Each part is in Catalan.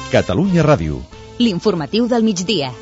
Catalunya Ràdio. L'informatiu del migdia.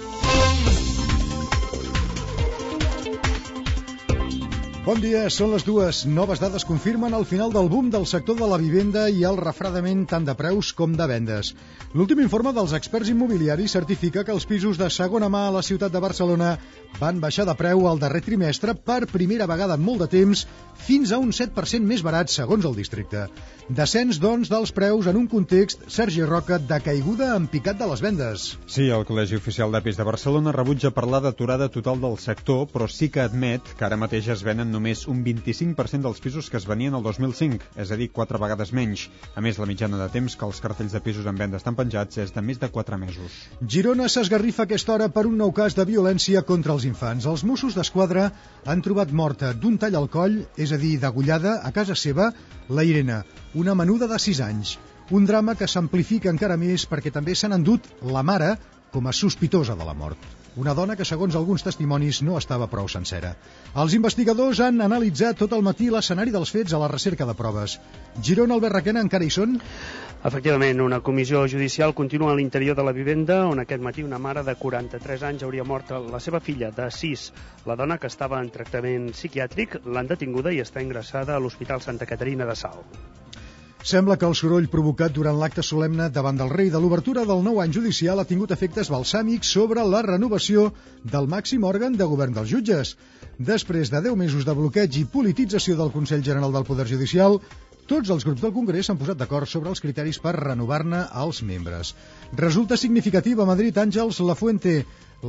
Bon dia, són les dues. Noves dades confirmen el final del boom del sector de la vivenda i el refredament tant de preus com de vendes. L'últim informe dels experts immobiliaris certifica que els pisos de segona mà a la ciutat de Barcelona van baixar de preu al darrer trimestre per primera vegada en molt de temps, fins a un 7% més barat, segons el districte. Descens, doncs, dels preus en un context, Sergi Roca, de caiguda en picat de les vendes. Sí, el Col·legi Oficial d'Apis de Barcelona rebutja parlar d'aturada total del sector, però sí que admet que ara mateix es venen només un 25% dels pisos que es venien el 2005, és a dir, 4 vegades menys. A més, la mitjana de temps que els cartells de pisos en venda estan penjats és de més de 4 mesos. Girona s'esgarrifa a aquesta hora per un nou cas de violència contra els infants. Els Mossos d'Esquadra han trobat morta d'un tall al coll, és a dir, degollada, a casa seva, la Irene, una menuda de 6 anys. Un drama que s'amplifica encara més perquè també s'han endut la mare com a sospitosa de la mort. Una dona que, segons alguns testimonis, no estava prou sencera. Els investigadors han analitzat tot el matí l'escenari dels fets a la recerca de proves. Girona, Albert Requena, encara hi són? Efectivament, una comissió judicial continua a l'interior de la vivenda on aquest matí una mare de 43 anys hauria mort la seva filla de 6. La dona, que estava en tractament psiquiàtric, l'han detinguda i està ingressada a l'Hospital Santa Caterina de Salt. Sembla que el soroll provocat durant l'acte solemne davant del rei de l'obertura del nou any judicial ha tingut efectes balsàmics sobre la renovació del màxim òrgan de govern dels jutges. Després de 10 mesos de bloqueig i politització del Consell General del Poder Judicial, tots els grups del Congrés s'han posat d'acord sobre els criteris per renovar-ne els membres. Resulta significatiu a Madrid, Àngels Lafuente,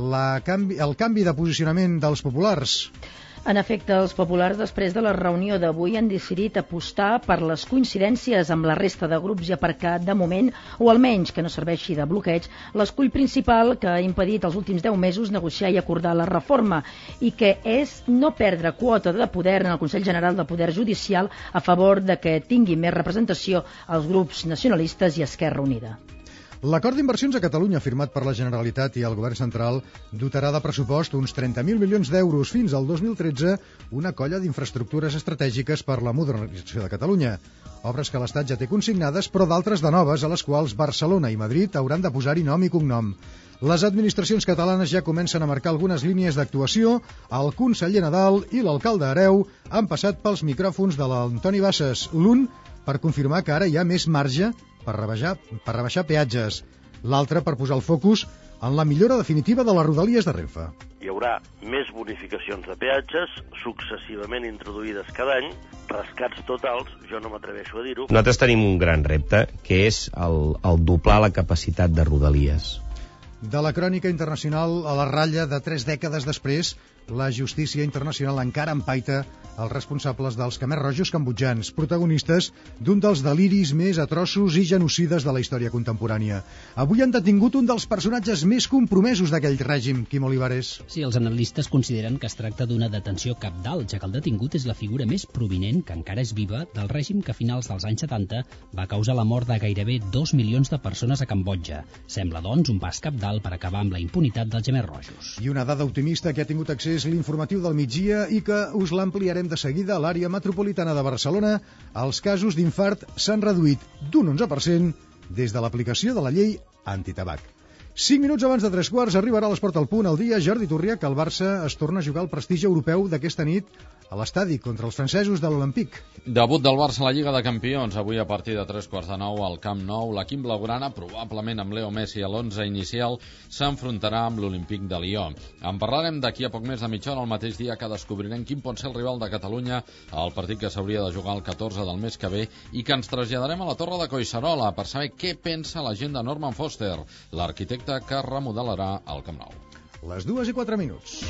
el canvi de posicionament dels populars. En efecte, els populars, després de la reunió d'avui, han decidit apostar per les coincidències amb la resta de grups i aparcar, de moment, o almenys que no serveixi de bloqueig, l'escull principal que ha impedit els últims 10 mesos negociar i acordar la reforma, i que és no perdre quota de poder en el Consell General del Poder Judicial a favor de que tingui més representació els grups nacionalistes i Esquerra Unida. L'acord d'inversions a Catalunya firmat per la Generalitat i el Govern Central dotarà de pressupost uns 30.000 milions d'euros fins al 2013 una colla d'infraestructures estratègiques per la modernització de Catalunya. Obres que l'Estat ja té consignades, però d'altres de noves, a les quals Barcelona i Madrid hauran de posar-hi nom i cognom. Les administracions catalanes ja comencen a marcar algunes línies d'actuació. El conseller Nadal i l'alcalde Hereu han passat pels micròfons de l'Antoni Bassas, l'un per confirmar que ara hi ha més marge per rebaixar peatges, l'altre per posar el focus en la millora definitiva de les rodalies de Renfe. Hi haurà més bonificacions de peatges, successivament introduïdes cada any, rescats totals, jo no m'atreveixo a dir-ho. Nosaltres tenim un gran repte, que és el doblar la capacitat de rodalies. De la crònica internacional a la ratlla de 3 dècades després, la justícia internacional encara empaita els responsables dels Khmer Rojos cambodjans, protagonistes d'un dels deliris més atroços i genocides de la història contemporània. Avui han detingut un dels personatges més compromesos d'aquell règim, Quim Olivares. Sí, els analistes consideren que es tracta d'una detenció cabdal, ja que el detingut és la figura més prominent, que encara és viva, del règim que a finals dels anys 70 va causar la mort de gairebé 2 milions de persones a Cambodja. Sembla, doncs, un pas cabdal per acabar amb la impunitat dels Khmer Rojos. I una dada optimista que ha tingut accés l'informatiu del migdia i que us l'ampliarem de seguida. A l'àrea metropolitana de Barcelona, els casos d'infart s'han reduït d'un 11% des de l'aplicació de la llei antitabac. 5 minuts abans de 3 quarts arribarà a l'Esport al Punt el dia. Jordi Turria, que el Barça es torna a jugar el prestigi europeu d'aquesta nit a l'estadi contra els francesos de l'Olympique. Debut del Barça a la Lliga de Campions, avui a partir de 9:15 al Camp Nou. L'equip blaugrana, probablement amb Leo Messi a l'11 inicial, s'enfrontarà amb l'Olympique de Lió. En parlarem d'aquí a poc més de mitja hora, el mateix dia que descobrirem quin pot ser el rival de Catalunya al partit que s'hauria de jugar el 14 del mes que ve i que ens traslladarem a la Torre de Collserola per saber què pensa la gent de Norman Foster, l'arquitecte que remodelarà el Camp Nou. Les 2:04.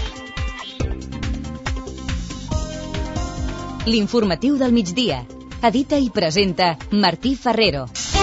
L'informatiu del migdia. Edita i presenta Martí Ferrero.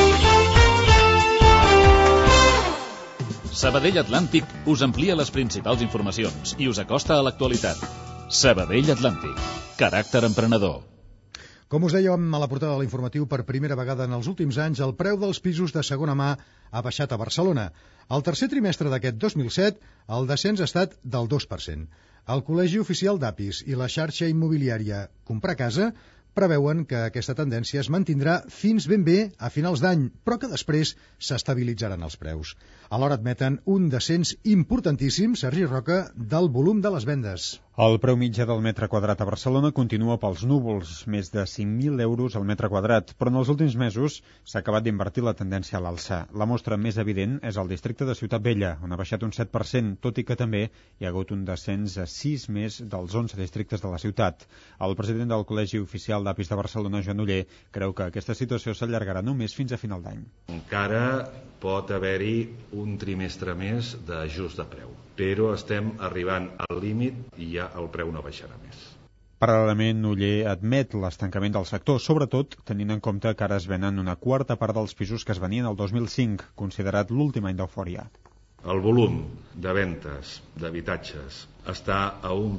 Sabadell Atlàntic us amplia les principals informacions i us acosta a l'actualitat. Sabadell Atlàntic. Caràcter emprenedor. Com us dèiem a la portada de l'informatiu, per primera vegada en els últims anys el preu dels pisos de segona mà ha baixat a Barcelona. Al tercer trimestre d'aquest 2007, el descens ha estat del 2%. El Col·legi Oficial d'Apis i la xarxa immobiliària Comprar Casa preveuen que aquesta tendència es mantindrà fins ben bé a finals d'any, però que després s'estabilitzaran els preus. Alhora admeten un descens importantíssim, Sergi Roca, del volum de les vendes. El preu mitjà del metre quadrat a Barcelona continua pels núvols, més de 5.000 euros al metre quadrat, però en els últims mesos s'ha acabat d'invertir la tendència a l'alça. La mostra més evident és el districte de Ciutat Vella, on ha baixat un 7%, tot i que també hi ha hagut un descens a 6 més dels 11 districtes de la ciutat. El president del Col·legi Oficial d'Apis de Barcelona, Joan Oller, creu que aquesta situació s'allargarà només fins a final d'any. Encara pot haver-hi un trimestre més d'ajust de preu, però estem arribant al límit i ja el preu no baixarà més. Paral·lelament, Oller admet l'estancament del sector, sobretot tenint en compte que ara es venen una quarta part dels pisos que es venien el 2005, considerat l'últim any d'eufòria. El volum de ventes d'habitatges està a un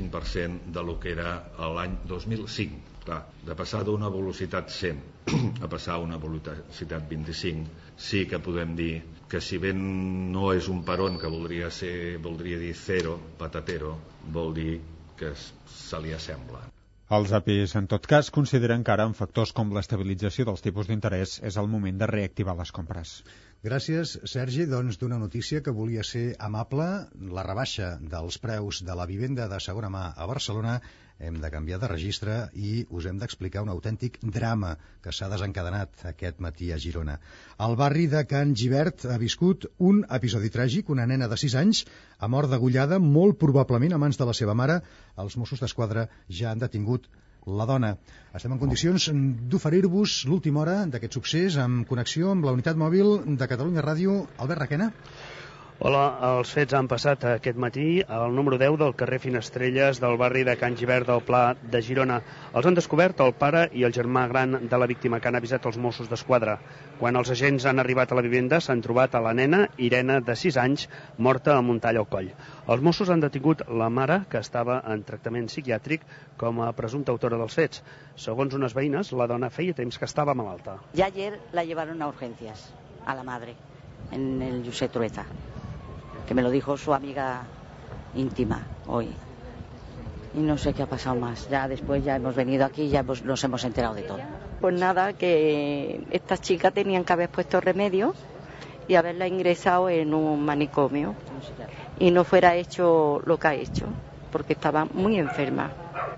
25% de lo que era l'any 2005. Clar, de passar d'una velocitat 100 a passar a una velocitat 25, sí que podem dir que si bé no és un peron que voldria dir zero, patatero, vol dir que se li assembla. Els APIs, en tot cas, consideren que ara, amb factors com l'estabilització dels tipus d'interès, és el moment de reactivar les compres. Gràcies, Sergi. Doncs d'una notícia que volia ser amable, la rebaixa dels preus de la vivenda de segona mà a Barcelona, hem de canviar de registre i us hem d'explicar un autèntic drama que s'ha desencadenat aquest matí a Girona. El barri de Can Gibert ha viscut un episodi tràgic. Una nena de 6 anys ha mort degollada, molt probablement a mans de la seva mare. Els Mossos d'Esquadra ja han detingut la dona. Estem en condicions d'oferir-vos l'última hora d'aquest succés amb connexió amb la unitat mòbil de Catalunya Ràdio. Albert Requena. Hola, els fets han passat aquest matí al número 10 del carrer Finestrelles del barri de Can Gibert del Pla de Girona. Els han descobert el pare i el germà gran de la víctima, que han avisat els Mossos d'Esquadra. Quan els agents han arribat a la vivenda s'han trobat a la nena, Irene, de 6 anys, morta amb un tall al coll. Els Mossos han detingut la mare, que estava en tractament psiquiàtric, com a presumpta autora dels fets. Segons unes veïnes, la dona feia temps que estava malalta. Ya ayer la llevaron a urgencias, a la madre, en el Josep Trueta, que me lo dijo su amiga íntima hoy. Y no sé qué ha pasado más. Ya después ya hemos venido aquí y ya nos hemos enterado de todo. Pues nada, que esta chica tenían que haber puesto remedio y haberla ingresado en un manicomio. Y no fuera hecho lo que ha hecho, porque estaba muy enferma.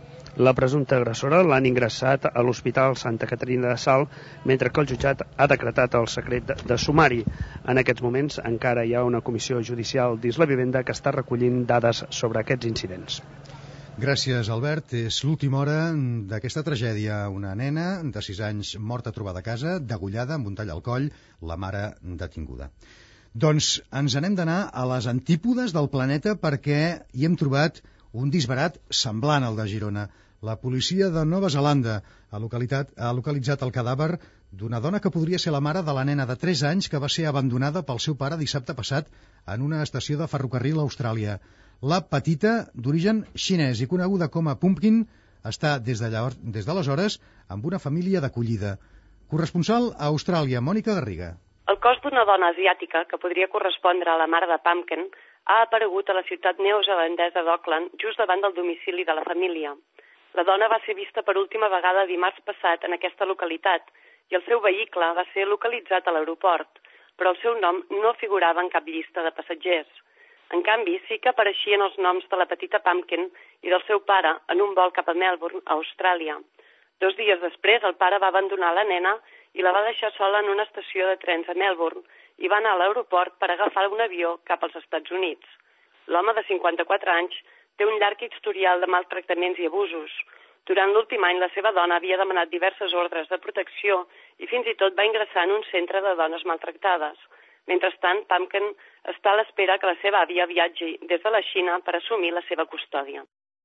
La presumpta agressora l'han ingressat a l'Hospital Santa Caterina de Salt, mentre que el jutjat ha decretat el secret de sumari. En aquests moments encara hi ha una comissió judicial dins la vivenda que està recollint dades sobre aquests incidents. Gràcies, Albert. És l'última hora d'aquesta tragèdia. Una nena de 6 anys morta trobada a casa, degollada amb un tall al coll, la mare detinguda. Doncs ens n'hem d'anar a les antípodes del planeta perquè hi hem trobat un disbarat semblant al de Girona. La policia de Nova Zelanda ha localitzat el cadàver d'una dona que podria ser la mare de la nena de 3 anys que va ser abandonada pel seu pare dissabte passat en una estació de ferrocarril a Austràlia. La petita, d'origen xinès i coneguda com a Pumpkin, està des d'aleshores amb una família d'acollida. Corresponsal a Austràlia, Mònica Garriga. El cos d'una dona asiàtica que podria correspondre a la mare de Pumpkin ha aparegut a la ciutat neozelandesa d'Auckland just davant del domicili de la família. La dona va ser vista per última vegada dimarts passat en aquesta localitat i el seu vehicle va ser localitzat a l'aeroport, però el seu nom no figurava en cap llista de passatgers. En canvi, sí que apareixien els noms de la petita Pumpkin i del seu pare en un vol cap a Melbourne, a Austràlia. 2 dies després, el pare va abandonar la nena i la va deixar sola en una estació de trens a Melbourne i va anar a l'aeroport per agafar un avió cap als Estats Units. L'home de 54 anys té un llarg historial de maltractaments i abusos. Durant l'últim any, la seva dona havia demanat diverses ordres de protecció i fins i tot va ingressar en un centre de dones maltractades. Mentrestant, Pumpkin està a l'espera que la seva àvia viatgi des de la Xina per assumir la seva custòdia.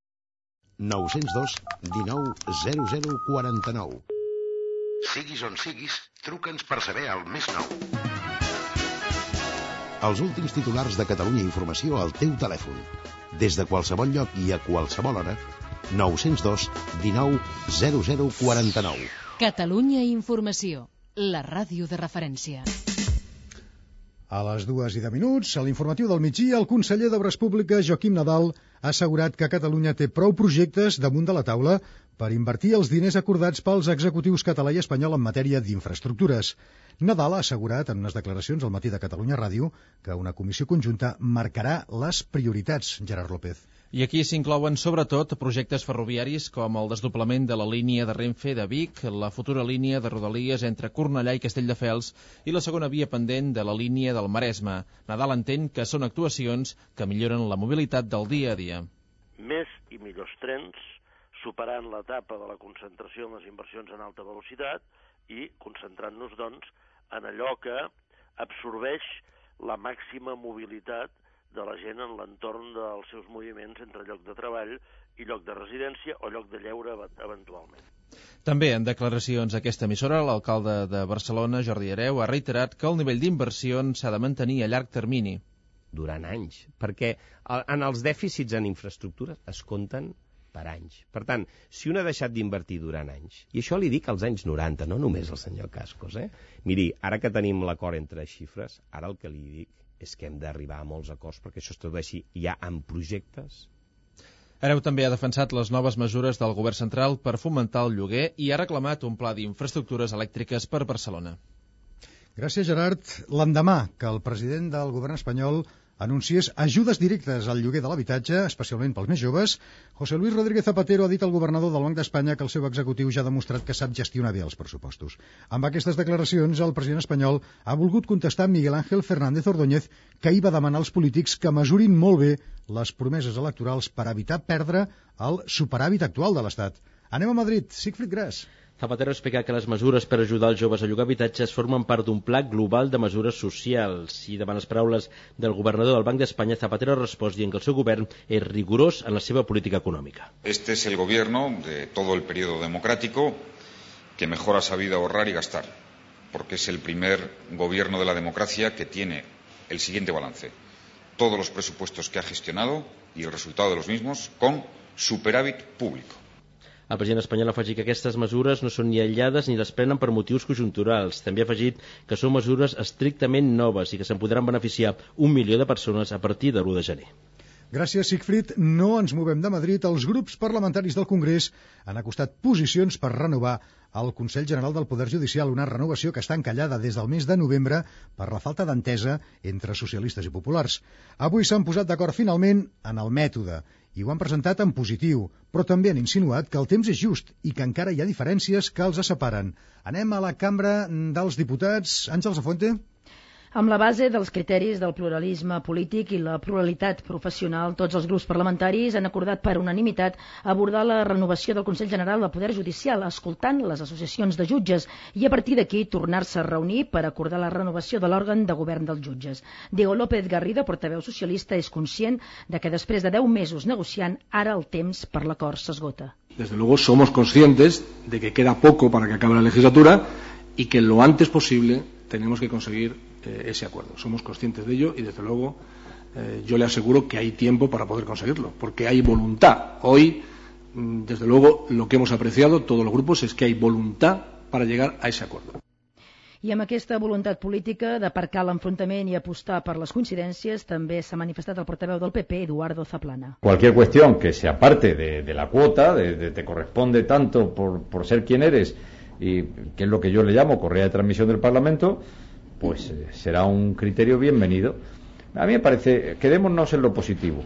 902 19 00 49. Siguis on siguis, truca'ns per saber el més nou. Els últims titulars de Catalunya Informació al teu telèfon. Des de qualsevol lloc i a qualsevol hora, 902 19 00 49. Catalunya Informació, la ràdio de referència. A les 2:10, a l'informatiu del migdia, el conseller d'Obres Públiques, Joaquim Nadal, ha assegurat que Catalunya té prou projectes damunt de la taula per invertir els diners acordats pels executius català i espanyol en matèria d'infraestructures. Nadal ha assegurat en unes declaracions al matí de Catalunya Ràdio que una comissió conjunta marcarà les prioritats. Gerard López. I aquí s'inclouen sobretot projectes ferroviaris com el desdoblament de la línia de Renfe de Vic, la futura línia de Rodalies entre Cornellà i Castelldefels i la segona via pendent de la línia del Maresme. Nadal entén que són actuacions que milloren la mobilitat del dia a dia. Més i millors trens, superant l'etapa de la concentració en les inversions en alta velocitat i concentrant-nos, doncs, en allò que absorbeix la màxima mobilitat de la gent en l'entorn dels seus moviments entre lloc de treball i lloc de residència o lloc de lleure eventualment. També en declaracions a aquesta emissora, l'alcalde de Barcelona, Jordi Hereu, ha reiterat que el nivell d'inversions s'ha de mantenir a llarg termini. Durant anys, perquè en els dèficits en infraestructures es compten per anys. Per tant, si un ha deixat d'invertir durant anys, i això li dic als anys 90, no només al senyor Cascos, Miri, ara que tenim l'acord entre xifres, ara el que li dic és que hem d'arribar a molts acords perquè això es tradueixi ja en projectes. Hereu també ha defensat les noves mesures del govern central per fomentar el lloguer i ha reclamat un pla d'infraestructures elèctriques per Barcelona. Gràcies, Gerard. L'endemà que el president del govern espanyol anunciés ajudes directes al lloguer de l'habitatge, especialment pels més joves, José Luis Rodríguez Zapatero ha dit al governador del Banc d'Espanya que el seu executiu ja ha demostrat que sap gestionar bé els pressupostos. Amb aquestes declaracions, el president espanyol ha volgut contestar Miguel Ángel Fernández Ordóñez, que ahir va demanar als polítics que mesurin molt bé les promeses electorals per evitar perdre el superàvit actual de l'Estat. Anem a Madrid. Sigfrid Gras. Zapatero explica que les mesures per ajudar els joves a llogar habitatges formen part d'un pla global de mesures socials. I davant les paraules del governador del Banc d'Espanya, Zapatero ha respost dient que el seu govern és rigorós en la seva política econòmica. Este es el gobierno de todo el periodo democrático que mejor ha sabido ahorrar y gastar, porque es el primer gobierno de la democracia que tiene el siguiente balance: todos los presupuestos que ha gestionado y el resultado de los mismos con superávit público. El president espanyol ha afegit que aquestes mesures no són ni aïllades ni les prenen per motius conjunturals. També ha afegit que són mesures estrictament noves i que se'n podran beneficiar 1 milió de persones a partir de l'1 de gener. Gràcies, Sigfrid. No ens movem de Madrid. Els grups parlamentaris del Congrés han acostat posicions per renovar el Consell General del Poder Judicial, una renovació que està encallada des del mes de novembre per la falta d'entesa entre socialistes i populars. Avui s'han posat d'acord finalment en el mètode i ho han presentat en positiu, però també han insinuat que el temps és just i que encara hi ha diferències que els separen. Anem a la Cambra dels Diputats. Àngels Afuente. Amb la base dels criteris del pluralisme polític i la pluralitat professional, tots els grups parlamentaris han acordat per unanimitat abordar la renovació del Consell General del Poder Judicial, escoltant les associacions de jutges, i a partir d'aquí tornar-se a reunir per acordar la renovació de l'òrgan de govern dels jutges. Diego López Garrido, portaveu socialista, és conscient de que després de 10 mesos negociant, ara el temps per l'acord s'esgota. Desde luego somos conscientes de que queda poco para que acabe la legislatura y que lo antes posible tenemos que conseguir ese acuerdo. Somos conscientes de ello y desde luego yo le aseguro que hay tiempo para poder conseguirlo, porque hay voluntad. Hoy, desde luego, lo que hemos apreciado todos los grupos es que hay voluntad para llegar a ese acuerdo. I amb aquesta voluntat política d'aparcar l'enfrontament i apostar per les coincidències també s'ha manifestat el portaveu del PP, Eduardo Zaplana. Cualquier cuestión que se aparte de la cuota, te corresponde tanto por ser quien eres, y que es lo que yo le llamo correa de transmisión del Parlamento, pues será un criterio bienvenido. A mí me parece, quedémonos en lo positivo,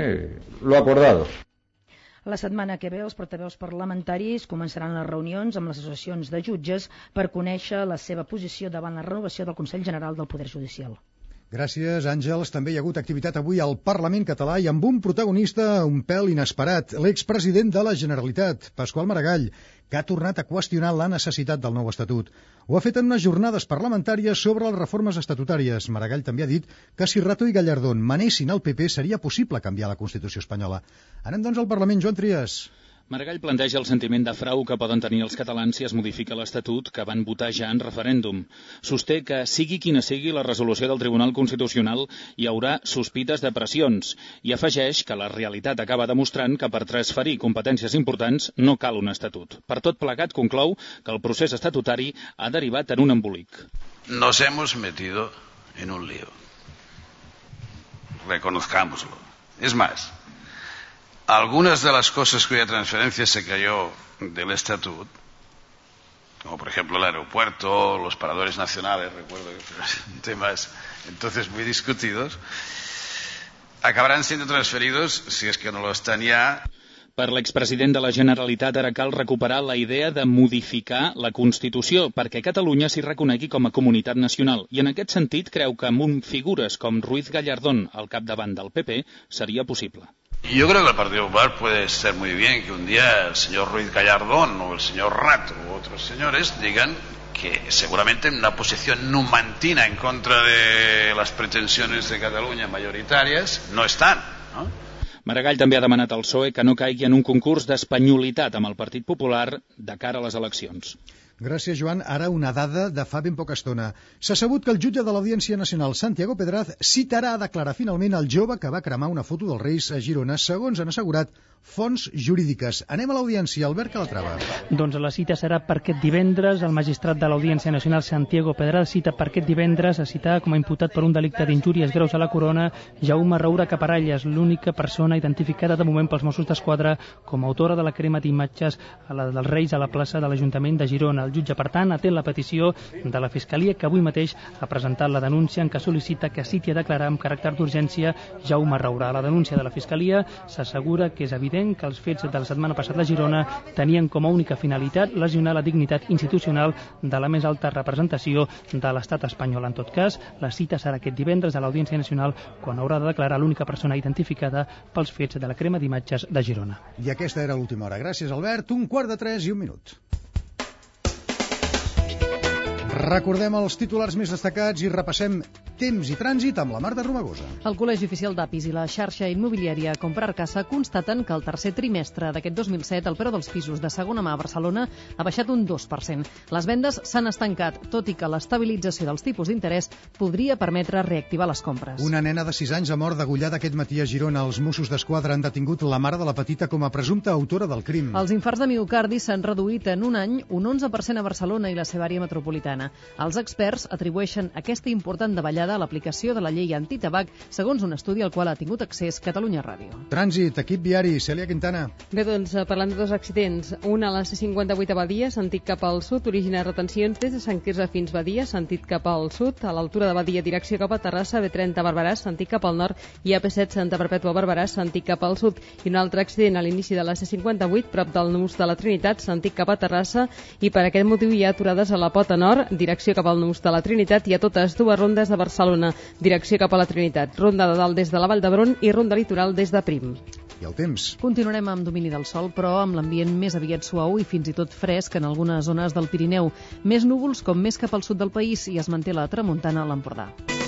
lo acordado. La setmana que ve els portaveus parlamentaris començaran les reunions amb les associacions de jutges per conèixer la seva posició davant la renovació del Consell General del Poder Judicial. Gràcies, Àngels. També hi ha hagut activitat avui al Parlament català i amb un protagonista un pèl inesperat, l'expresident de la Generalitat, Pasqual Maragall, que ha tornat a qüestionar la necessitat del nou estatut. Ho ha fet en unes jornades parlamentàries sobre les reformes estatutàries. Maragall també ha dit que si Rato i Gallardón manessin al PP seria possible canviar la Constitució espanyola. Anem doncs al Parlament, Joan Trias. Maragall planteja el sentiment de frau que poden tenir els catalans si es modifica l'Estatut que van votar ja en referèndum. Sosté que, sigui quina sigui la resolució del Tribunal Constitucional, hi haurà sospites de pressions i afegeix que la realitat acaba demostrant que per transferir competències importants no cal un estatut. Per tot plegat, conclou que el procés estatutari ha derivat en un embolic. Nos hemos metido en un lío. Reconozcámoslo. Es más, algunas de las cosas cuya transferencia se cayó del Estatut, como por ejemplo el aeropuerto, los paradores nacionales, recuerdo que fueron temas entonces muy discutidos, acabarán siendo transferidos, si es que no lo están ya. Per l'expresident de la Generalitat ara cal recuperar la idea de modificar la Constitució perquè Catalunya s'hi reconegui com a comunitat nacional i en aquest sentit creu que amb figures com Ruiz Gallardón al capdavant del PP seria possible. Yo creo que el Partido Popular puede ser muy bien que un día el señor Ruiz Gallardón o el señor Rato u otros señores digan que seguramente en una posición numantina en contra de las pretensiones de Cataluña mayoritarias no están, ¿no? Maragall també ha demanat al PSOE que no caigui en un concurs d'espanyolitat amb el Partit Popular de cara a les eleccions. Gràcies, Joan. Ara una dada de fa ben poca estona. S'ha sabut que el jutge de l'Audiència Nacional, Santiago Pedraz, citarà a declarar finalment el jove que va cremar una foto dels Reis a Girona, segons han assegurat fonts jurídiques. Anem a l'audiència. Albert Calatrava. Doncs la cita serà per aquest divendres. El magistrat de l'Audiència Nacional, Santiago Pedraz, cita per aquest divendres a citar com a imputat per un delicte d'injúries greus a la corona Jaume Roura Caparalles, l'única persona identificada de moment pels Mossos d'Esquadra com a autora de la crema d'imatges dels Reis a la plaça de l'Ajuntament de Girona. El jutge, per tant, atén la petició de la Fiscalia, que avui mateix ha presentat la denúncia en què sol·licita que citi a declarar amb caràcter d'urgència Jaume Roura. A la denúncia de la Fiscalia s'assegura que és evident que els fets de la setmana passada a Girona tenien com a única finalitat lesionar la dignitat institucional de la més alta representació de l'estat espanyol. En tot cas, la cita serà aquest divendres a l'Audiència Nacional, quan haurà de declarar l'única persona identificada pels fets de la crema d'imatges de Girona. I aquesta era l'última hora. Gràcies, Albert. 2:45 i 1 minut. Recordem els titulars més destacats i repassem temps i trànsit amb la Marta Romagosa. El Col·legi Oficial d'Apis i la xarxa immobiliària Comprar Casa constaten que el tercer trimestre d'aquest 2007 el preu dels pisos de segona mà a Barcelona ha baixat un 2%. Les vendes s'han estancat, tot i que l'estabilització dels tipus d'interès podria permetre reactivar les compres. Una nena de 6 anys ha mort degollada aquest matí a Girona. Els Mossos d'Esquadra han detingut la mare de la petita com a presumpta autora del crim. Els infarts de miocardi s'han reduït en un any un 11% a Barcelona i la seva àrea metropolitana. Els experts atribueixen aquesta important davallada a l'aplicació de la llei antitabac, segons un estudi al qual ha tingut accés Catalunya Ràdio. Trànsit, equip viari, Cèlia Quintana. Bé, doncs, parlant de dos accidents. Un a la C58 a Badia, sentit cap al sud, origina retencions des de Sant Quirze fins Badia, sentit cap al sud, a l'altura de Badia, direcció cap a Terrassa, B30 a Barberà, sentit cap al nord, i AP7 Santa Perpètua a Barberà, sentit cap al sud. I un altre accident a l'inici de la C58, prop del Nus de la Trinitat, sentit cap a Terrassa, i per aquest motiu hi ha aturades a la Pota Nord, direcció cap al Nus de la Trinitat, i a totes dues rondes de Barcelona, direcció cap a la Trinitat. Ronda de dalt des de la Vall d'Hebron i ronda litoral des de Prim. I el temps. Continuarem amb domini del sol, però amb l'ambient més aviat suau i fins i tot fresc en algunes zones del Pirineu. Més núvols com més cap al sud del país i es manté la tramuntana a l'Empordà.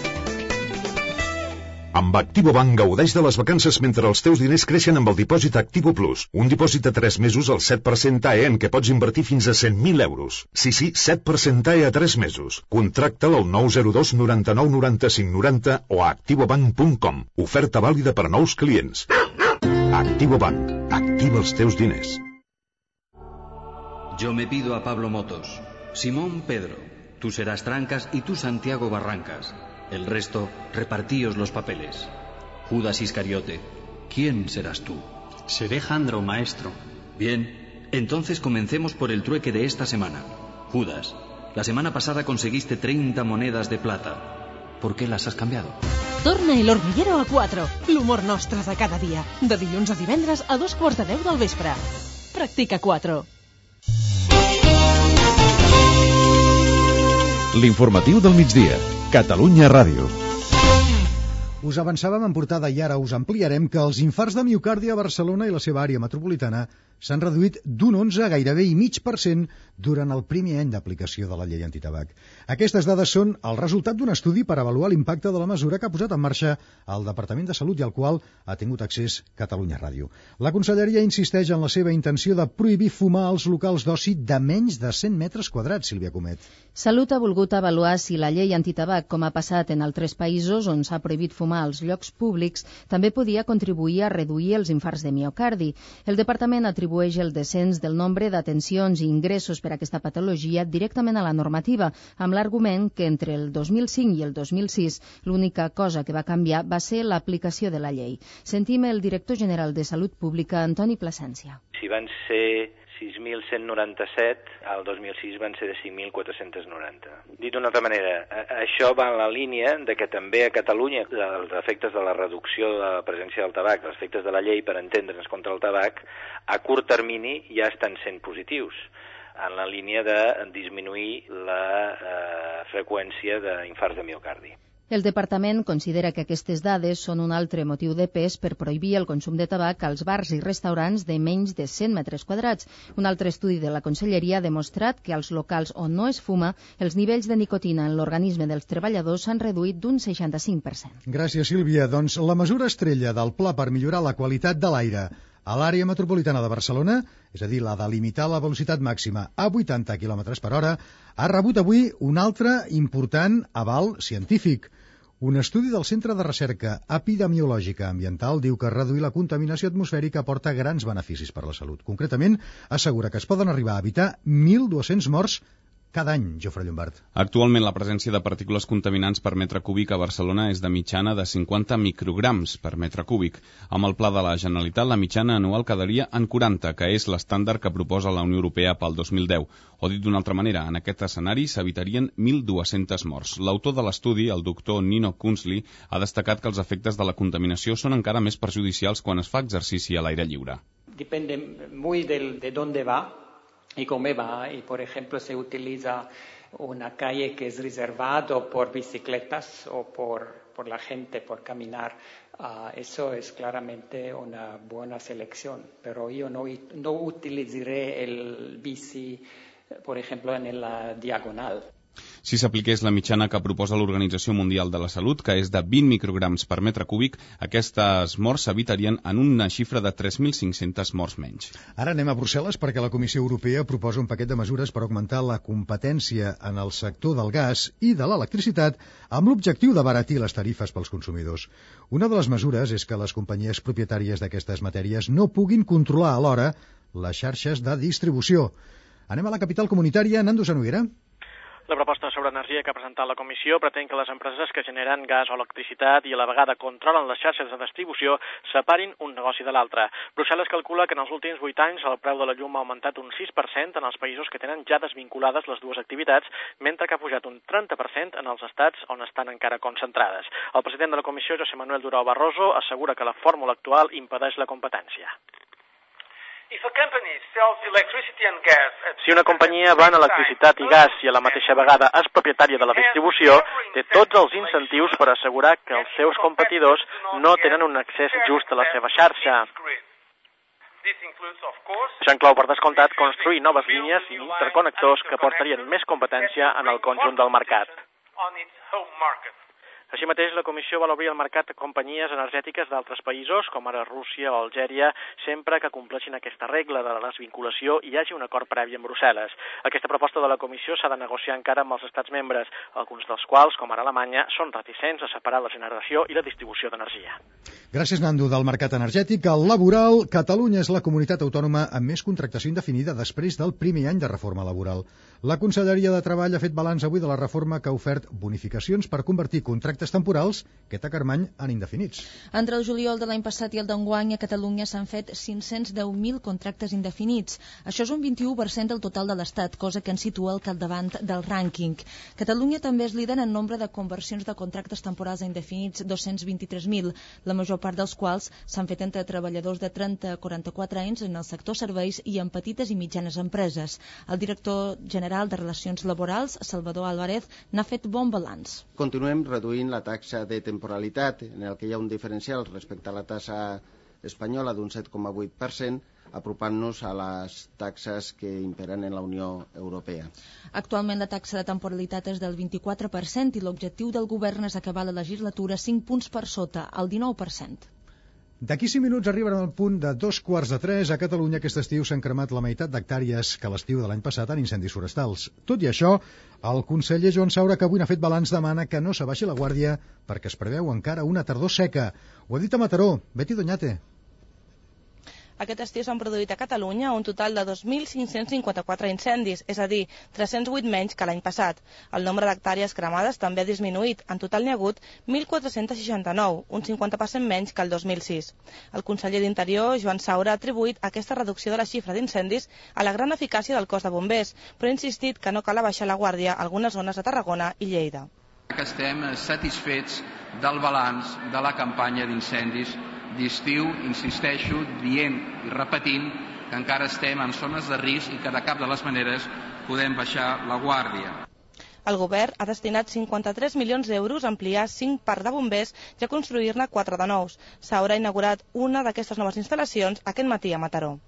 Amb Activo Bank gaudeix de les vacances mentre els teus diners creixen amb el dipòsit Activo Plus. Un dipòsit de 3 mesos al 7% TAE en què pots invertir fins a 100.000 euros. Sí, 7% TAE a 3 mesos. Contracta'l al 902 99 95 90 o a activobank.com. Oferta vàlida per a nous clients. Activo Bank. Activa els teus diners. Yo me pido a Pablo Motos. Simón Pedro. Tú serás Trancas y tú Santiago Barrancas. El resto, repartíos los papeles. Judas Iscariote, ¿quién serás tú? Seré Jandro, maestro. Bien, entonces comencemos por el trueque de esta semana. Judas, la semana pasada conseguiste 30 monedas de plata. ¿Por qué las has cambiado? Torna El Hormiguero a 4, l'humor nostre de cada dia. De dilluns a divendres a 2:45 del vespre. Practica 4. L'informatiu del migdia. Catalunya Ràdio. Us avançàvem en portada i ara us ampliarem que els infarts de miocardi a Barcelona i la seva àrea metropolitana s'han reduït d'un 11 a gairebé i mig % durant el primer any d'aplicació de la llei antitabac. Aquestes dades són el resultat d'un estudi per avaluar l'impacte de la mesura que ha posat en marxa el Departament de Salut i al qual ha tingut accés Catalunya Ràdio. La Conselleria insisteix en la seva intenció de prohibir fumar als locals d'oci de menys de 100 metres quadrats, Sílvia Comet. Salut ha volgut avaluar si la llei antitabac, com ha passat en altres països on s'ha prohibit fumar als llocs públics, també podia contribuir a reduir els infarts de miocardi. El Departament atribueix atribueix el descens del nombre d'atencions i ingressos per a aquesta patologia directament a la normativa, amb l'argument que entre el 2005 i el 2006 l'única cosa que va canviar va ser l'aplicació de la llei. Sentim el director general de Salut Pública, Antoni Plasència. Si van ser 6.197, al 2006 van ser de 5.490. Dit d'una altra manera, això va en la línia de que també a Catalunya els efectes de la reducció de la presència del tabac, els efectes de la llei per entendre'ns contra el tabac, a curt termini ja estan sent positius, en la línia de disminuir la freqüència d'infarts de miocardi. El departament considera que aquestes dades són un altre motiu de pes per prohibir el consum de tabac als bars i restaurants de menys de 100 metres quadrats. Un altre estudi de la Conselleria ha demostrat que als locals on no es fuma, els nivells de nicotina en l'organisme dels treballadors s'han reduït d'un 65%. Gràcies, Sílvia. Doncs la mesura estrella del pla per millorar la qualitat de l'aire a l'àrea metropolitana de Barcelona, és a dir, la de limitar la velocitat màxima a 80 km per hora, ha rebut avui un altre important aval científic. Un estudi del Centre de Recerca Epidemiològica Ambiental diu que reduir la contaminació atmosfèrica aporta grans beneficis per a la salut. Concretament, assegura que es poden arribar a evitar 1.200 morts cada any, Jofre Llombard. Actualment la presència de partícules contaminants per metre cúbic a Barcelona és de mitjana de 50 micrograms per metre cúbic. Amb el pla de la Generalitat, la mitjana anual quedaria en 40, que és l'estàndard que proposa la Unió Europea pel 2010. O dit d'una altra manera, en aquest escenari s'evitarien 1.200 morts. L'autor de l'estudi, el doctor Nino Kunzli, ha destacat que els efectes de la contaminació són encara més perjudicials quan es fa exercici a l'aire lliure. Depende muy de dónde va y cómo va, y por ejemplo se utiliza una calle que es reservado por bicicletas o por la gente por caminar, eso es claramente una buena selección, pero yo no utilizaré el bici, por ejemplo, en la diagonal. Si s'apliqués la mitjana que proposa l'Organització Mundial de la Salut, que és de 20 micrograms per metre cúbic, aquestes morts s'evitarien en una xifra de 3.500 morts menys. Ara anem a Brussel·les perquè la Comissió Europea proposa un paquet de mesures per augmentar la competència en el sector del gas i de l'electricitat amb l'objectiu d'abaratir les tarifes pels consumidors. Una de les mesures és que les companyies propietàries d'aquestes matèries no puguin controlar alhora les xarxes de distribució. Anem a la capital comunitària, Nando Sanoguera. La proposta sobre energia que ha presentat la Comissió pretén que les empreses que generen gas o electricitat i a la vegada controlen les xarxes de distribució separin un negoci de l'altre. Brussel·les calcula que en els últims 8 anys el preu de la llum ha augmentat un 6% en els països que tenen ja desvinculades les dues activitats, mentre que ha pujat un 30% en els estats on estan encara concentrades. El president de la Comissió, José Manuel Durão Barroso, assegura que la fórmula actual impedeix la competència. Si una companyia ven electricitat i gas i a la mateixa vegada és propietària de la distribució, té tots els incentius per assegurar que els seus competidors no tenen un accés just a la seva xarxa. Això inclou, per descomptat, construir noves línies i interconnectors que portarien més competència en el conjunt del mercat. Així mateix, la Comissió vol obrir el mercat a companyies energètiques d'altres països, com ara Rússia o Algèria, sempre que compleixin aquesta regla de la desvinculació i hi hagi un acord previ en Brussel·les. Aquesta proposta de la Comissió s'ha de negociar encara amb els estats membres, alguns dels quals, com ara Alemanya, són reticents a separar la generació i la distribució d'energia. Gràcies, Nando. Del mercat energètic al laboral, Catalunya és la comunitat autònoma amb més contractació indefinida després del primer any de reforma laboral. La Conselleria de Treball ha fet balanç avui de la reforma que ha ofert bonificacions per convertir contractes temporals, que té Carmany, en indefinits. Entre el juliol de l'any passat i el d'enguany, a Catalunya s'han fet 510.000 contractes indefinits. Això és un 21% del total de l'Estat, cosa que ens situa al capdavant del rànquing. Catalunya també és líder en nombre de conversions de contractes temporals a indefinits, 223.000, la major part dels quals s'han fet entre treballadors de 30 a 44 anys en el sector serveis i en petites i mitjanes empreses. El director general de Relacions Laborals, Salvador Álvarez, n'ha fet bon balanç. Continuem reduint la taxa de temporalitat, en el que hi ha un diferencial respecte a la taxa espanyola d'un 7,8%, apropant-nos a les taxes que imperen en la Unió Europea. Actualment la taxa de temporalitat és del 24% i l'objectiu del govern és acabar la legislatura 5 punts per sota, el 19%. D'aquí 5 minuts arriben al punt de 2:45. A Catalunya aquest estiu s'han cremat la meitat d'hectàrees que l'estiu de l'any passat en incendis forestals. Tot i això, el conseller Joan Saura, que avui n'ha fet balanç, demana que no s'abaixi la guàrdia perquè es preveu encara una tardor seca. Ho ha dit a Mataró, Betty Doñate. Aquest estiu s'han produït a Catalunya un total de 2.554 incendis, és a dir, 308 menys que l'any passat. El nombre d'hectàrees cremades també ha disminuït. En total n'hi ha hagut 1.469, un 50% menys que el 2006. El conseller d'Interior, Joan Saura, ha atribuït aquesta reducció de la xifra d'incendis a la gran eficàcia del cos de bombers, però ha insistit que no cal abaixar la guàrdia a algunes zones de Tarragona i Lleida. Que estem satisfets del balanç de la campanya d'incendis d'estiu, insisteixo, dient i repetint que encara estem en zones de risc i que de cap de les maneres podem baixar la guàrdia. El govern ha destinat 53 milions d'euros a ampliar 5 parcs de bombers i a construir-ne 4 de nous. S'haurà inaugurat una d'aquestes noves instal·lacions aquest matí a Mataró.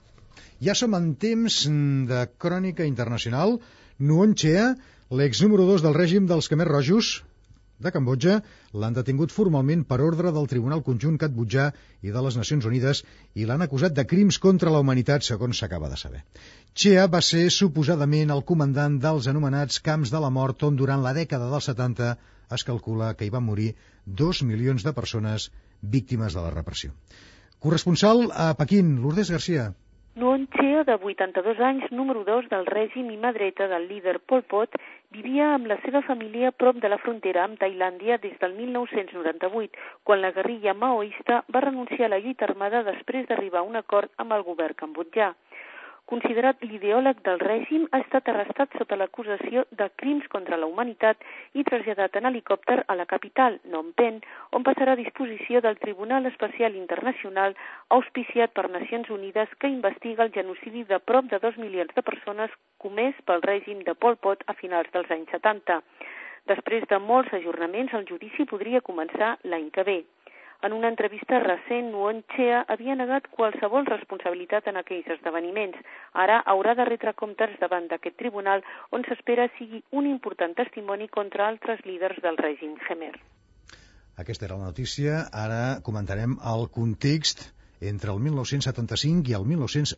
Ja som en temps de crònica internacional. Nuon Chea, l'ex número 2 del règim dels Khmer Rojos de Cambodja, l'han detingut formalment per ordre del Tribunal Conjunt Cambodjà i de les Nacions Unides i l'han acusat de crims contra la humanitat, segons s'acaba de saber. Chea va ser suposadament el comandant dels anomenats camps de la mort, on durant la dècada dels 70 es calcula que hi van morir 2 milions de persones víctimes de la repressió. Corresponsal a Pequín, Lourdes Garcia. Nuon Chea, de 82 anys, número 2 del règim i mà dreta del líder Pol Pot, vivia amb la seva família prop de la frontera amb Tailàndia des del 1998, quan la guerrilla maoista va renunciar a la lluita armada després d'arribar a un acord amb el govern cambodjà. Considerat l'ideòleg del règim, ha estat arrestat sota l'acusació de crims contra la humanitat i traslladat en helicòpter a la capital, Phnom Penh, on passarà a disposició del Tribunal Especial Internacional auspiciat per Nacions Unides que investiga el genocidi de prop de 2 milions de persones comès pel règim de Pol Pot a finals dels anys 70. Després de molts ajornaments, el judici podria començar l'any que ve. En una entrevista recent, Nuon Chea havia negat qualsevol responsabilitat en aquells esdeveniments. Ara haurà de retre comptes davant d'aquest tribunal, on s'espera sigui un important testimoni contra altres líders del règim Khmer. Aquesta era la notícia. Ara comentarem el context. Entre el 1975 i el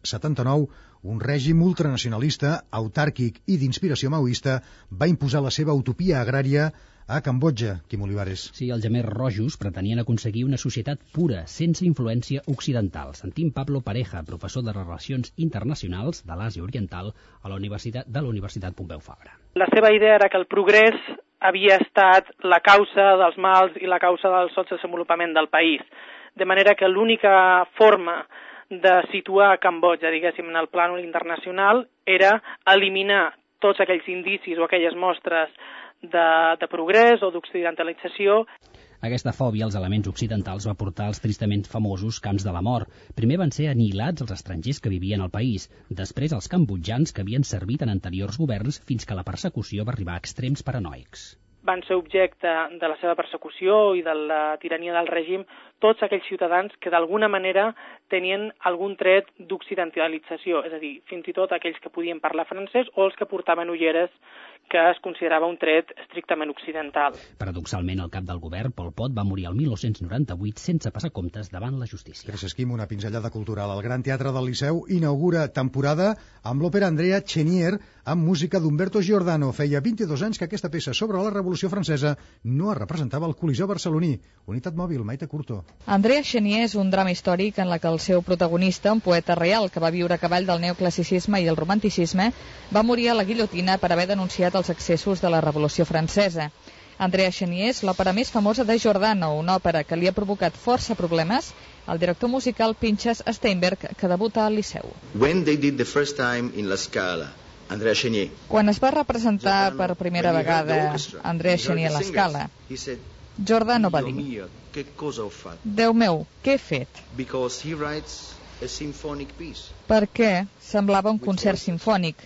1979, un règim ultranacionalista, autàrquic i d'inspiració maoista va imposar la seva utopia agrària a Cambodja. Quim Olivares. Sí, els Khmer Rojos pretenien aconseguir una societat pura, sense influència occidental. Sentim Pablo Pareja, professor de Relacions Internacionals de l'Àsia Oriental a la Universitat Pompeu Fabra. La seva idea era que el progrés havia estat la causa dels mals i la causa del sotsdesenvolupament del país. De manera que l'única forma de situar Cambodja, diguéssim, en el plànol internacional era eliminar tots aquells indicis o aquelles mostres de progrés o d'occidentalització. Aquesta fòbia als elements occidentals va portar als tristament famosos camps de la mort. Primer van ser anihilats els estrangers que vivien al país, després els cambodjans que havien servit en anteriors governs fins que la persecució va arribar a extrems paranoics. Van ser objecte de la seva persecució i de la tirania del règim tots aquells ciutadans que d'alguna manera tenien algun tret d'occidentalització, és a dir, fins i tot aquells que podien parlar francès o els que portaven ulleres, que es considerava un tret estrictament occidental. Paradoxalment, el cap del govern, Pol Pot, va morir el 1998 sense passar comptes davant la justícia. Gràcies, Quim. Una pinzellada cultural. El Gran Teatre del Liceu inaugura temporada amb l'òpera Andrea Chenier amb música d'Umberto Giordano. Feia 22 anys que aquesta peça sobre la Revolució Francesa no es representava al Coliseu barceloní. Unitat mòbil, Maite Curto. Andrea Chenier és un drama històric en la que el seu protagonista, un poeta real que va viure a cavall del neoclassicisme i el romanticisme, va morir a la guillotina per haver denunciat els excessos de la Revolució Francesa. Andrea Chenier és l'òpera més famosa de Giordano, una òpera que li ha provocat força problemes al director musical Pinchas Steinberg, que debuta al Liceu. When they did the first time in La Scala, Andrea Chenier. Quan es va representar per primera vegada Andrea Chenier a La Scala, Giordano va dir: Déu meu, què he fet? Perquè semblava un concert sinfònic.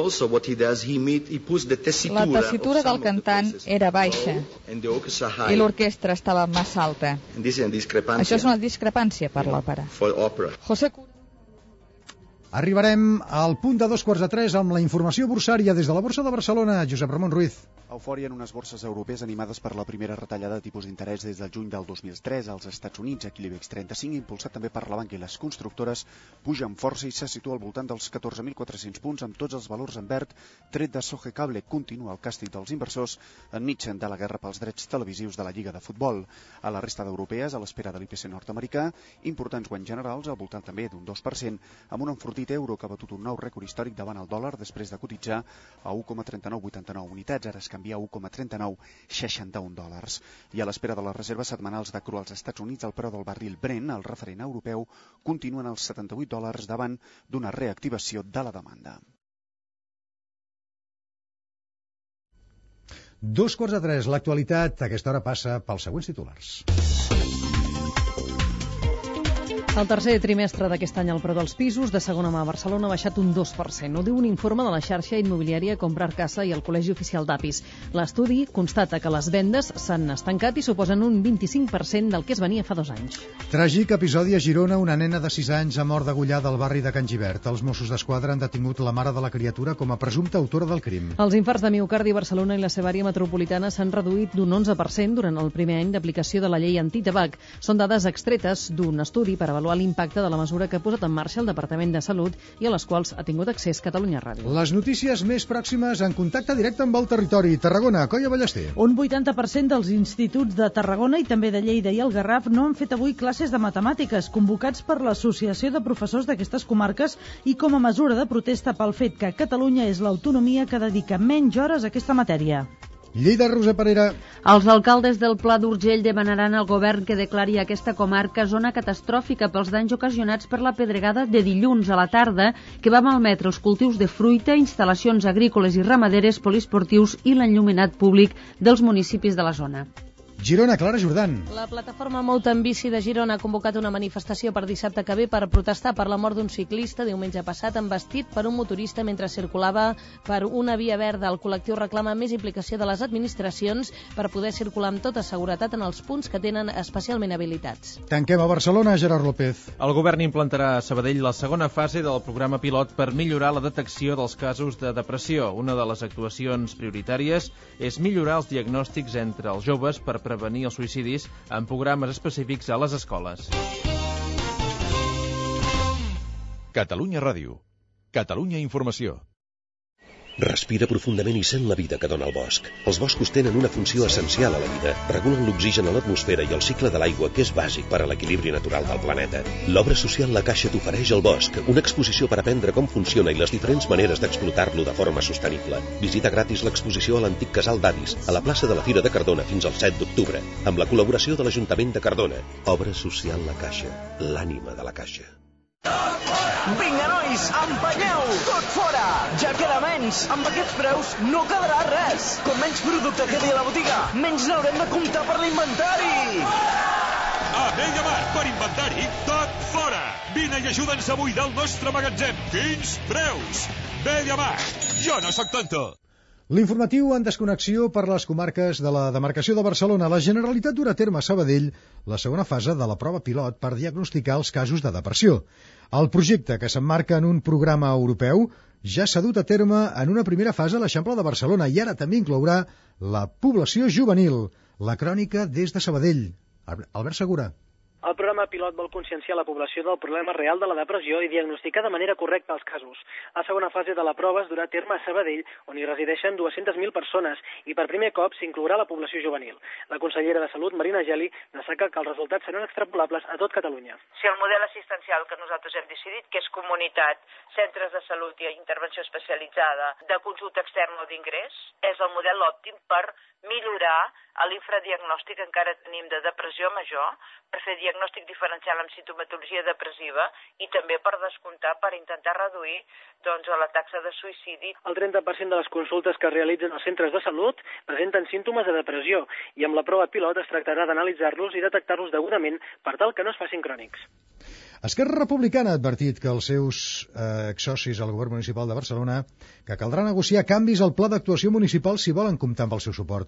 La tessitura del cantant era baixa i l'orquestra estava massa alta. Això és una discrepància per l'òpera. Arribarem al punt de 2:15 amb la informació borsària des de la Borsa de Barcelona. Josep Ramon Ruiz. Eufòria en unes borses europees animades per la primera retallada de tipus d'interès des del juny del 2003 als Estats Units. Aquí l'IBEX 35, impulsat també per la banca i les constructores, puja amb força i se situa al voltant dels 14.400 punts amb tots els valors en verd, tret de Sogecable. Continua el càstig dels inversors enmig de la guerra pels drets televisius de la Lliga de Futbol. A la resta d'europees, a l'espera de l'IPC nord-americà, importants guanys generals al voltant també d'un 2%, amb un enfortit euro que ha batut un nou rècord històric davant el dòlar després de cotitzar a 1,3989 unitats, ara es canvia a 1,3961 dòlars. I a l'espera de les reserves setmanals de cru als Estats Units, el preu del barril Brent, el referent europeu, continua en els 78 dòlars davant d'una reactivació de la demanda. 2:15, l'actualitat a aquesta hora passa pels següents titulars. El tercer trimestre d'aquest any el preu dels pisos de segona mà a Barcelona ha baixat un 2%. Ho diu un informe de la xarxa immobiliària Comprar Casa i el Col·legi Oficial d'Apis. L'estudi constata que les vendes s'han estancat i suposen un 25% del que es venia fa 2 anys. Tràgic episodi a Girona. Una nena de 6 anys ha mort degollada al barri de Can Gibert. Els Mossos d'Esquadra han detingut la mare de la criatura com a presumpta autora del crim. Els infarts de miocardi a Barcelona i la seva àrea metropolitana s'han reduït d'un 11% durant el primer any d'aplicació de la llei antitabac. Són dades extretes d'un estudi per avaluar l'impacte de la mesura que ha posat en marxa el Departament de Salut i a les quals ha tingut accés Catalunya Ràdio. Les notícies més pròximes en contacte directe amb el territori. Tarragona, Colla Ballester. Un 80% dels instituts de Tarragona i també de Lleida i el Garraf no han fet avui classes de matemàtiques, convocats per l'Associació de Professors d'aquestes comarques i com a mesura de protesta pel fet que Catalunya és l'autonomia que dedica menys hores a aquesta matèria. Lleida, Roser Parera. Els alcaldes del Pla d'Urgell demanaran al govern que declari aquesta comarca zona catastròfica pels danys ocasionats per la pedregada de dilluns a la tarda que va malmetre els cultius de fruita, instal·lacions agrícoles i ramaderes, poliesportius i l'enllumenat públic dels municipis de la zona. Girona, Clara Jordan. La plataforma Mout en Bici de Girona ha convocat una manifestació per dissabte que ve per protestar per la mort d'un ciclista diumenge passat envestit per un motorista mentre circulava per una via verda. El col·lectiu reclama més implicació de les administracions per poder circular amb tota seguretat en els punts que tenen especialment habilitats. Tanquem a Barcelona, Gerard López. El govern implantarà a Sabadell la segona fase del programa pilot per millorar la detecció dels casos de depressió. Una de les actuacions prioritàries és millorar els diagnòstics entre els joves per prevenir els suïcidis en programes específics a les escoles. Catalunya Ràdio. Catalunya Informació. Respira profundament i sent la vida que dona el bosc. Els boscos tenen una funció essencial a la vida. Regulen l'oxigen a l'atmosfera i el cicle de l'aigua, que és bàsic per a l'equilibri natural del planeta. L'obra social La Caixa t'ofereix el bosc, una exposició per aprendre com funciona i les diferents maneres d'explotar-lo de forma sostenible. Visita gratis l'exposició a l'antic casal d'Avis, a la plaça de la Fira de Cardona fins al 7 d'octubre, amb la col·laboració de l'Ajuntament de Cardona. Obra social La Caixa, l'ànima de la Caixa. Vinga, nois, empenyeu! Tot fora! Ja queda menys! Amb aquests preus no quedarà res! Com menys producte quedi a la botiga, menys n'haurem de comptar per l'inventari! A Mediamar, per inventari, tot fora! Vine i ajuda'ns a buidar el nostre magatzem! Quins preus! Mediamar, jo no sóc tonto! L'informatiu en desconnexió per les comarques de la demarcació de Barcelona. La Generalitat durà a terme a Sabadell la segona fase de la prova pilot per diagnosticar els casos de depressió. El projecte, que s'emmarca en un programa europeu, ja s'ha dut a terme en una primera fase a l'Eixample de Barcelona i ara també inclourà la població juvenil. La crònica des de Sabadell. Albert Segura. El programa pilot vol conscienciar la població del problema real de la depressió i diagnosticar de manera correcta els casos. La segona fase de la prova es durà a terme a Sabadell, on hi resideixen 200.000 persones, i per primer cop s'inclourà la població juvenil. La consellera de Salut, Marina Geli, destaca que els resultats seran extrapolables a tot Catalunya. Si el model assistencial que nosaltres hem decidit, que és comunitat, centres de salut i intervenció especialitzada, de consulta externa o d'ingrés, és el model òptim per millorar l'infradiagnòstic que encara tenim de depressió major, per fer diagnòstic diferencial amb sintomatologia depressiva i també per descomptar, per intentar reduir la taxa de suïcidi. El 30% de les consultes que es realitzen als centres de salut presenten símptomes de depressió i amb la prova pilot es tractarà d'analitzar-los i detectar-los degudament per tal que no es facin crònics. Esquerra Republicana ha advertit que els seus exsocis al govern municipal de Barcelona que caldrà negociar canvis al pla d'actuació municipal si volen comptar amb el seu suport.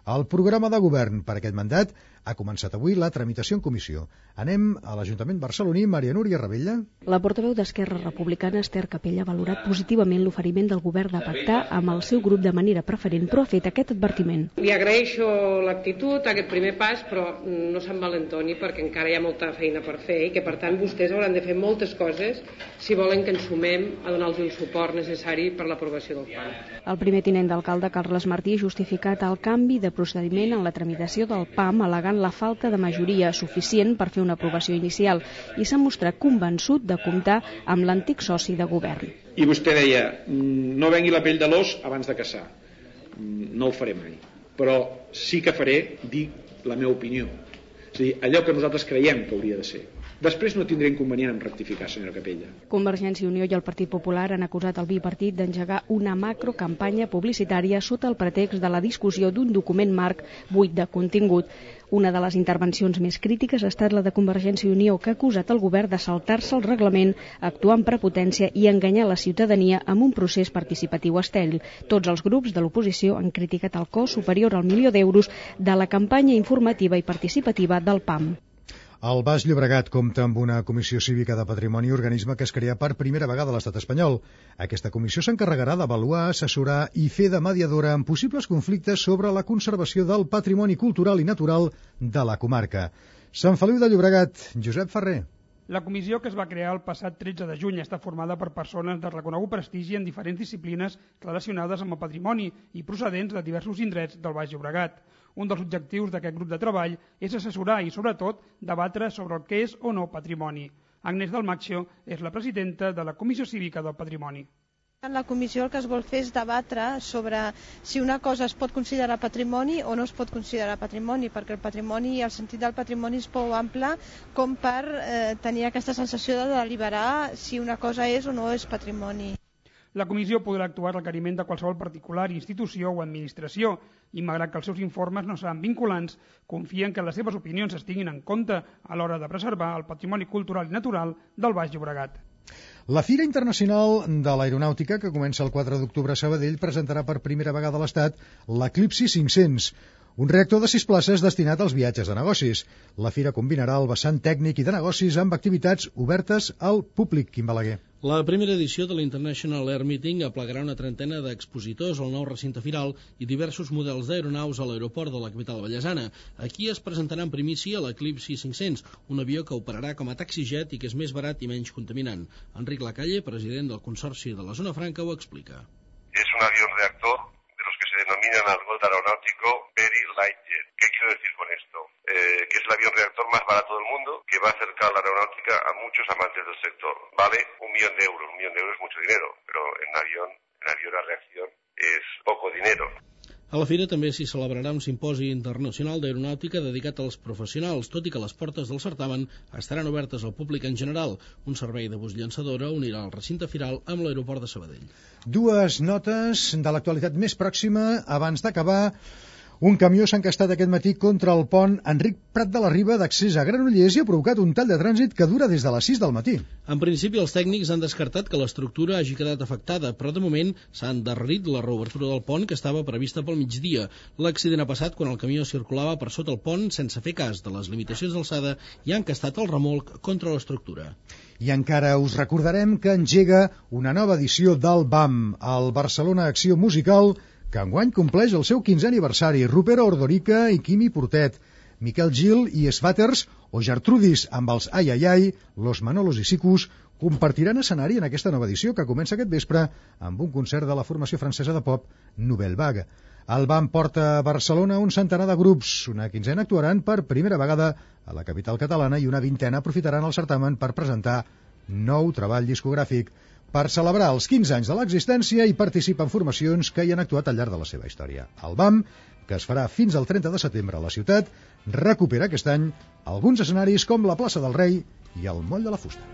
El programa de govern per aquest mandat ha començat avui la tramitació en comissió. Anem a l'Ajuntament barceloní. Maria Núria Ravella. La portaveu d'Esquerra Republicana, Esther Capella, ha valorat positivament l'oferiment del govern de pactar amb el seu grup de manera preferent, però ha fet aquest advertiment. Li agraeixo l'actitud, aquest primer pas, però no s'envalentoni perquè encara hi ha molta feina per fer i que, per tant, vostès hauran de fer moltes coses si volen que ens sumem a donar-los el suport necessari per l'aprovació del PAM. El primer tinent d'alcalde, Carles Martí, ha justificat el canvi de procediment en la tramitació del PAM, al·legant la falta de majoria suficient per fer una aprovació inicial i s'ha mostrat convençut de comptar amb l'antic soci de govern. I vostè deia, no vengui la pell de l'os abans de caçar. No ho faré mai, però sí que faré dir la meva opinió. És a dir, allò que nosaltres creiem que hauria de ser. Després no tindré inconvenient en rectificar, senyora Capella. Convergència i Unió i el Partit Popular han acusat el bipartit d'engegar una macrocampanya publicitària sota el pretext de la discussió d'un document marc buit de contingut. Una de les intervencions més crítiques ha estat la de Convergència i Unió, que ha acusat el govern de saltar-se el reglament, actuar amb prepotència i enganyar la ciutadania amb un procés participatiu estèril. Tots els grups de l'oposició han criticat el cost superior al €1.000.000 de la campanya informativa i participativa del PAM. El Baix Llobregat compta amb una comissió cívica de patrimoni, organisme que es crea per primera vegada a l'estat espanyol. Aquesta comissió s'encarregarà d'avaluar, assessorar i fer de mediadora en possibles conflictes sobre la conservació del patrimoni cultural i natural de la comarca. Sant Feliu de Llobregat, Josep Ferrer. La comissió, que es va crear el passat 13 de juny, està formada per persones de reconegut prestigi en diferents disciplines relacionades amb el patrimoni i procedents de diversos indrets del Baix Llobregat. Un dels objectius d'aquest grup de treball és assessorar i, sobretot, debatre sobre el que és o no patrimoni. Agnès Dalmaccio és la presidenta de la Comissió Cívica del Patrimoni. En la comissió el que es vol fer és debatre sobre si una cosa es pot considerar patrimoni o no es pot considerar patrimoni, perquè el patrimoni i el sentit del patrimoni és prou ample com per tenir aquesta sensació de deliberar si una cosa és o no és patrimoni. La comissió podrà actuar al requeriment de qualsevol particular, institució o administració i, malgrat que els seus informes no seran vinculants, confien que les seves opinions es tinguin en compte a l'hora de preservar el patrimoni cultural i natural del Baix Llobregat. La Fira Internacional de l'Aeronàutica, que comença el 4 d'octubre a Sabadell, presentarà per primera vegada a l'Estat l'Eclipsi 500, un reactor de 6 places destinat als viatges de negocis. La fira combinarà el vessant tècnic i de negocis amb activitats obertes al públic. Quim Balaguer. La primera edició de l'International Air Meeting aplegarà una trentena d'expositors al nou recinte firal i diversos models d'aeronaus a l'aeroport de la capital ballesana. Aquí es presentarà en primícia l'Eclipsi 500, un avió que operarà com a taxijet i que és més barat i menys contaminant. Enric Lacalle, president del Consorci de la Zona Franca, ho explica. És un avión reactor de los que se denominan argot aeronáutico Very Light Jet. ¿Qué quiero decir con esto? Que es el avión reactor más barato del mundo, que va a acercar la aeronáutica a muchos amantes del sector. Vale €1 millón. €1 millón es mucho dinero, pero en avión la reacción es poco dinero. A la fira també s'hi celebrarà un simposi internacional d'aeronàutica dedicat als professionals, tot i que les portes del certamen estaran obertes al públic en general. Un servei de bus llançadora unirà el recinte firal amb l'aeroport de Sabadell. Dues notes de l'actualitat més pròxima abans d'acabar. Un camió s'ha encastat aquest matí contra el pont Enric Prat de la Riba d'accés a Granollers i ha provocat un tall de trànsit que dura des de les 6 del matí. En principi, els tècnics han descartat que l'estructura hagi quedat afectada, però de moment s'ha endarrerit la reobertura del pont que estava prevista pel migdia. L'accident ha passat quan el camió circulava per sota el pont sense fer cas de les limitacions d'alçada i ha encastat el remolc contra l'estructura. I encara us recordarem que engega una nova edició del BAM, el Barcelona Acció Musical, que enguany compleix el seu 15è aniversari. Rupert Ordorica i Quimi Portet, Miquel Gil i Svaters o Gertrudis amb els Ai Ai Ai, Los Manolos i Sicus compartiran escenari en aquesta nova edició que comença aquest vespre amb un concert de la formació francesa de pop Nouvelle Vague. El BAM porta a Barcelona un centenar de grups, una quinzena actuaran per primera vegada a la capital catalana i una vintena aprofitaran el certamen per presentar nou treball discogràfic. Per celebrar els 15 anys de l'existència hi participen formacions que hi han actuat al llarg de la seva història. El BAM, que es farà fins al 30 de setembre a la ciutat, recupera aquest any alguns escenaris com la plaça del Rei i el Moll de la Fusta.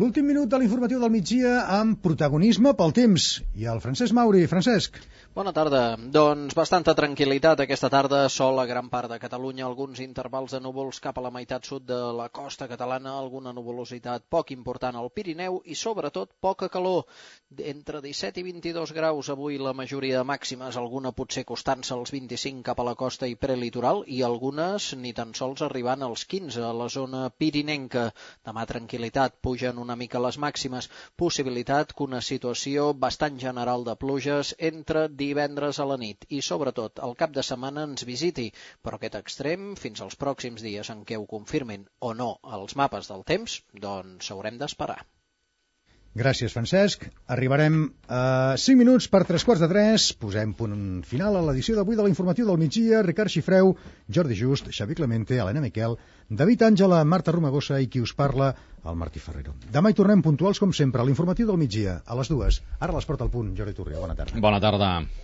L'últim minut de l'informatiu del migdia amb protagonisme pel temps. I el Francesc Mauri. Francesc. Bona tarda. Doncs bastanta tranquil·litat aquesta tarda, sol a gran part de Catalunya, alguns intervals de núvols cap a la meitat sud de la costa catalana, alguna nuvolositat poc important al Pirineu i sobretot poca calor, entre 17 i 22 graus avui la majoria de màximes, alguna potser costant-se als 25 cap a la costa i prelitoral i algunes ni tan sols arribant als 15 a la zona pirinenca. Demà tranquil·litat, pugen una mica les màximes, possibilitat que una situació bastant general de pluges entre divendres a la nit i sobretot el cap de setmana ens visiti, però aquest extrem fins als pròxims dies en què ho confirmin o no els mapes del temps, doncs haurem d'esperar. Gràcies, Francesc. Arribarem a 5 minuts per 3:45. Posem punt final a l'edició d'avui de l'informatiu del migdia. Ricard Xifreu, Jordi Just, Xavi Clemente, Helena Miquel, David Àngela, Marta Romagosa i qui us parla, el Martí Ferrero. Demà hi tornem puntuals com sempre a l'informatiu del migdia, a les 2. Ara l'Esport al punt. Jordi Turria, bona tarda. Bona tarda.